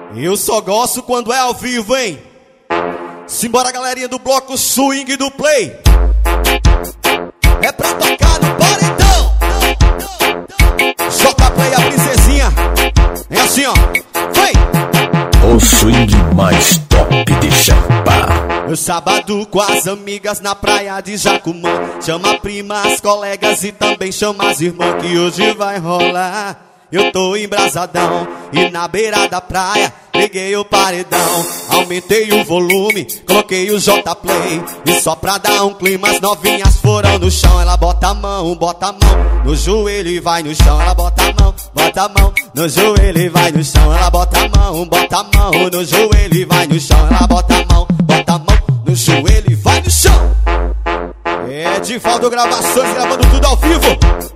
Eu só gosto quando é ao vivo, hein? Simbora, galerinha do bloco swing do play. É pra tocar no paredão. J-Play, a princesinha. É assim, ó. Vem! O swing mais top de Chapa. No sábado com as amigas na praia de Jacumã. Chama primas, colegas e também chama as irmãs que hoje vai rolar. Eu tô embrasadão e na beira da praia liguei o paredão, aumentei o volume, coloquei o J-Play. E só pra dar um clima as novinhas foram no chão. Ela bota a mão no joelho e vai no chão. Ela bota a mão no joelho e vai no chão. Ela bota a mão no joelho e vai no chão. Ela bota a mão no joelho e vai no chão. É Edivaldo Gravações gravando tudo ao vivo.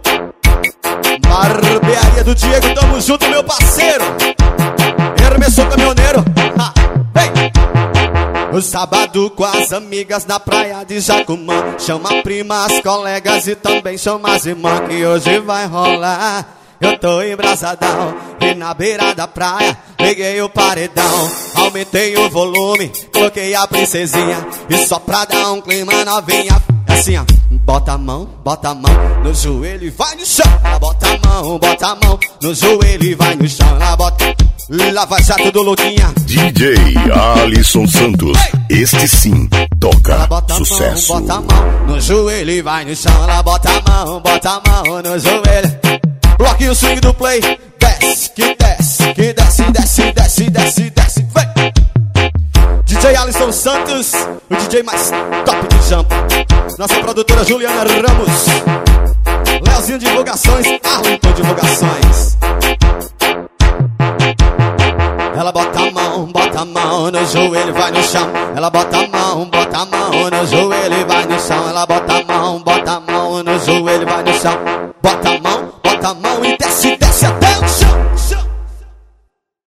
Barbearia do Diego, tamo junto, meu parceiro. Hermes, sou caminhoneiro. O sábado com as amigas na praia de Jacumã. Chama primas, colegas e também chama as irmãs que hoje vai rolar. Eu tô embrasadão e na beira da praia liguei o paredão, aumentei o volume, coloquei a princesinha. E só pra dar um clima novinha, assim ó. Bota a mão no joelho e vai no chão. Ela bota a mão no joelho e vai no chão. Ela bota Lava Jato do Louquinha. DJ Alisson Santos, este sim toca sucesso. Bota a mão no joelho e vai no chão. Ela bota a mão no joelho. Bloquinho swing do play. Desce, que desce, que desce, desce, desce, desce, desce. Vem! DJ Alisson Santos, o DJ mais top de Jampa. Nossa produtora Juliana Ramos, Leozinho Divulgações, Arlington Divulgações. Ela bota a mão no joelho e vai no chão. Ela bota a mão no joelho e vai no chão. Ela bota a mão no joelho e vai no chão. Bota a mão e desce, desce até